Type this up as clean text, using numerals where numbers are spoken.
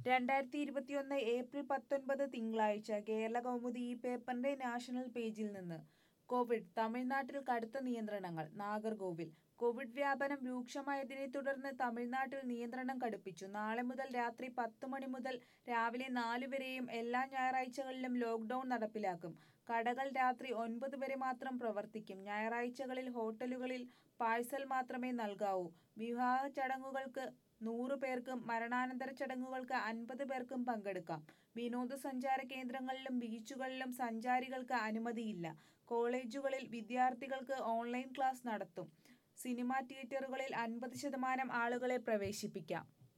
2021 April 19 തിങ്കളാഴ്ച കേരള കൗമുദി ഈ പേപ്പറിന്റെ നാഷണൽ പേജിൽ നിന്ന് കോവിഡ് തമിഴ്നാട്ടിൽ കടുത്ത നിയന്ത്രണങ്ങൾ നാഗർകോവിൽ കോവിഡ് വ്യാപനം രൂക്ഷമായതിനെ തുടർന്ന് തമിഴ്നാട്ടിൽ നിയന്ത്രണം കടുപ്പിച്ചു. നാളെ മുതൽ രാത്രി 10 മണി മുതൽ രാവിലെ 4 വരെയും എല്ലാ ഞായറാഴ്ചകളിലും ലോക്ഡൌൺ നടപ്പിലാക്കും. കടകൾ രാത്രി 9 വരെ മാത്രം പ്രവർത്തിക്കും. ഞായറാഴ്ചകളിൽ ഹോട്ടലുകളിൽ പാഴ്സൽ മാത്രമേ നൽകാവൂ. വിവാഹ ചടങ്ങുകൾക്ക് 100 പേർക്കും മരണാനന്തര ചടങ്ങുകൾക്ക് 50 പേർക്കും പങ്കെടുക്കാം. വിനോദസഞ്ചാര കേന്ദ്രങ്ങളിലും ബീച്ചുകളിലും സഞ്ചാരികൾക്ക് അനുമതിയില്ല. കോളേജുകളിൽ വിദ്യാർത്ഥികൾക്ക് ഓൺലൈൻ ക്ലാസ് നടത്തും. സിനിമാ തിയേറ്ററുകളിൽ 50% ആളുകളെ പ്രവേശിപ്പിക്കാം.